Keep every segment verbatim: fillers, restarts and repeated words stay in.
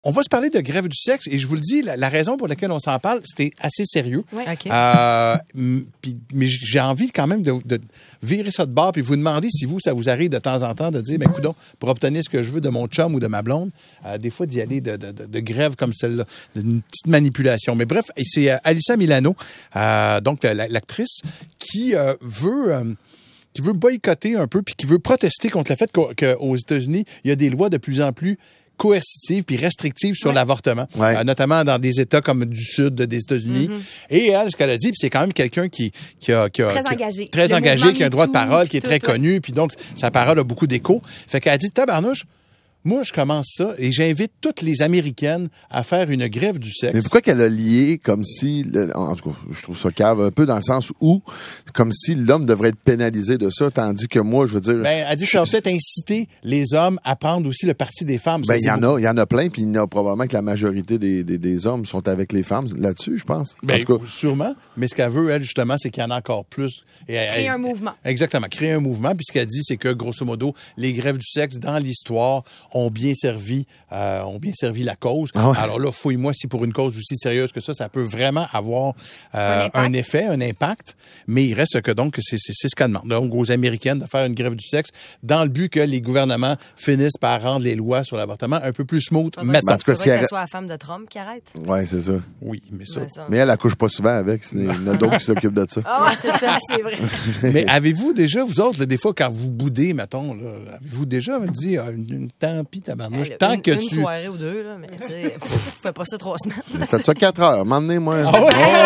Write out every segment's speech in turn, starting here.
On va se parler de grève du sexe et je vous le dis, la, la raison pour laquelle on s'en parle, c'était assez sérieux. Oui. Okay. Euh, pis, mais j'ai envie quand même de, de virer ça de bord puis vous demander si vous, ça vous arrive de temps en temps de dire, ben coudonc, pour obtenir ce que je veux de mon chum ou de ma blonde, euh, des fois d'y aller de, de, de, de grève comme celle-là, d'une petite manipulation. Mais bref, c'est euh, Alyssa Milano, euh, donc l'actrice, qui euh, veut... Euh, qui veut boycotter un peu puis qui veut protester contre le fait qu'aux États-Unis, il y a des lois de plus en plus coercitives puis restrictives sur ouais. l'avortement, ouais. euh, notamment dans des États comme du sud des États-Unis. Mm-hmm. Et elle, ce qu'elle a dit, puis c'est quand même quelqu'un qui, qui a... Qui a très qui a, engagé. Très le engagé, qui a un droit de parole, qui est tout, très tout, connu, puis donc sa parole a beaucoup d'écho. Fait qu'elle a dit, tabarnouche, moi, je commence ça et j'invite toutes les Américaines à faire une grève du sexe. Mais pourquoi qu'elle a lié comme si, en tout cas, je trouve ça cave un peu dans le sens où, comme si l'homme devrait être pénalisé de ça, tandis que moi, je veux dire... Ben, elle dit que ça va peut-être inciter les hommes à prendre aussi le parti des femmes. Ben, il y en a, il y en a plein, puis il y en a probablement que la majorité des, des, des hommes sont avec les femmes là-dessus, je pense. Ben, en tout cas, sûrement, mais ce qu'elle veut, elle, justement, c'est qu'il y en a encore plus. Et elle, créer elle, un mouvement. Exactement, créer un mouvement, puis ce qu'elle dit, c'est que, grosso modo, les grèves du sexe, dans l'histoire, ont bien servi Euh, ont bien servi la cause. Ah ouais. Alors là, fouille-moi si pour une cause aussi sérieuse que ça, ça peut vraiment avoir euh, un, un effet, un impact, mais il reste que donc, c'est, c'est, c'est ce qu'elle demande. Donc, aux Américaines de faire une grève du sexe dans le but que les gouvernements finissent par rendre les lois sur l'avortement un peu plus smooth. Ah, mettons. C'est si que ce soit la femme de Trump qui arrête. Oui, c'est ça. Oui, mais ça... Mais, ça... mais elle accouche pas souvent avec. Il y en a d'autres qui s'occupent de ça. Ah, ouais, c'est ça, c'est vrai. Mais avez-vous déjà, vous autres, là, des fois, quand vous boudez, mettons, là, avez-vous déjà dit ah, une, une tant pis, tabarnouche, hey, tant une, que une tu... soirée ou deux, là, mais tu sais, fais pas ça trois semaines. Faites ça quatre heures. M'emmenez, moi. Ah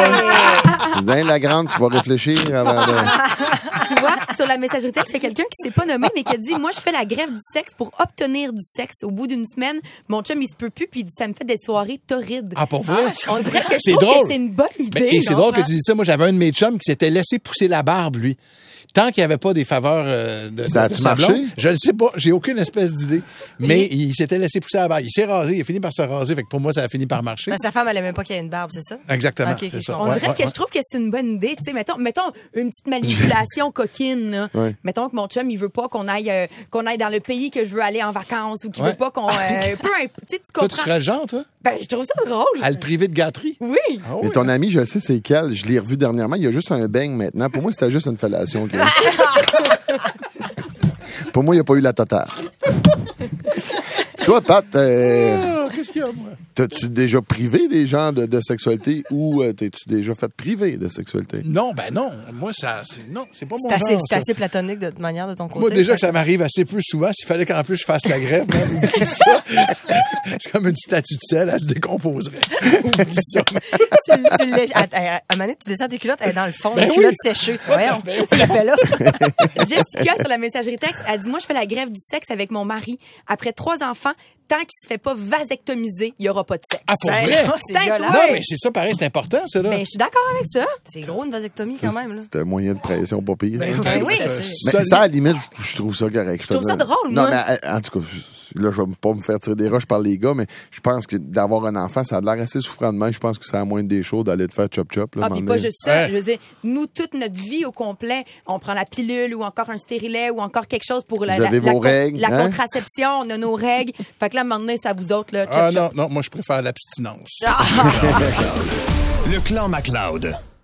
ouais? Dans la grande, tu vas réfléchir avant de... Tu vois, sur la messagerie texte, il y a quelqu'un qui s'est pas nommé, mais qui a dit, moi, je fais la grève du sexe pour obtenir du sexe. Au bout d'une semaine, mon chum, il se peut plus, puis il dit, ça me fait des soirées torrides. Ah, pour vrai? Ah, on dirait que c'est je trouve drôle. que c'est une bonne idée. Mais, et c'est non, drôle hein? que tu dis ça. Moi, j'avais un de mes chums qui s'était laissé pousser la barbe, lui. Tant qu'il n'y avait pas des faveurs euh, de, ça de a-tu marché? Je ne sais pas. J'ai aucune espèce d'idée. Mais il s'était laissé pousser la barbe. Il s'est rasé. Il a fini par se raser. Fait que pour moi, ça a fini par marcher. Ben, sa femme, elle aimait pas qu'il y ait une barbe, c'est ça? Exactement. Okay, c'est okay, ça. On ouais, dirait ouais, que ouais. je trouve que c'est une bonne idée. Tu sais, mettons, mettons une petite manipulation coquine. Là. Ouais. Mettons que mon chum, il veut pas qu'on aille, euh, qu'on aille dans le pays que je veux aller en vacances ou qu'il ouais. veut pas qu'on... Euh, peu, tu sais, tu comprends. Toi, tu serais le genre, toi? Ben, je trouve ça drôle. À le priver de gâterie? Oui. Oh, mais oui. Ton ami, je sais c'est quel. Je l'ai revu dernièrement. Il y a juste un beigne maintenant. Pour moi, c'était juste une fellation. Pour moi, il n'y a pas eu la totale. Toi, Pat, euh, oh, qu'est-ce qu'il y a, moi? T'as-tu déjà privé des gens de, de sexualité ou euh, t'es-tu déjà fait priver de sexualité? Non, ben non. Moi, ça, c'est, non, c'est pas mon c'est genre, assez, ça. C'est assez platonique de toute manière de ton côté. Moi, déjà que ça m'arrive assez peu souvent, s'il fallait qu'en plus je fasse la grève, même, oublie ça. C'est comme une statue de sel, elle se décomposerait. Oublie ça. tu, tu à, à, à un moment donné, tu descends tes culottes, elle est dans le fond, ben les oui. culottes séchées, tu vois, ben oui. ce qu'elle fait là. Jessica, sur la messagerie texte, elle dit, moi, je fais la grève du sexe avec mon mari. Après trois enfants, tant qu'il se fait pas vasectomiser, il y aura pas de sexe. Ah, pour vrai? C'est violent. Non, mais c'est ça, pareil, c'est important, ça, là. Ben, je suis d'accord avec ça. C'est gros, une vasectomie, quand même, là. C'est un moyen de pression pas pire. Ben, ben oui, mais ça, ça, à la limite, je trouve ça correct. Je trouve ça drôle, moi. Non, mais en tout cas, là, je vais pas me faire tirer des roches par les gars, mais je pense que d'avoir un enfant, ça a l'air assez souffrant de main. Je pense que c'est à moindre des choses d'aller te faire chop-chop. Ah, puis pas juste ça. Je veux dire, nous, toute notre vie au complet, on prend la pilule ou encore un stérilet ou encore quelque chose pour la, vous avez la, vos la, règles, la hein? contraception. On a nos règles. Fait que là, à un moment donné, c'est à vous autres, là, chop, Ah chop. non, non, moi, je préfère l'abstinence. Le clan McLeod.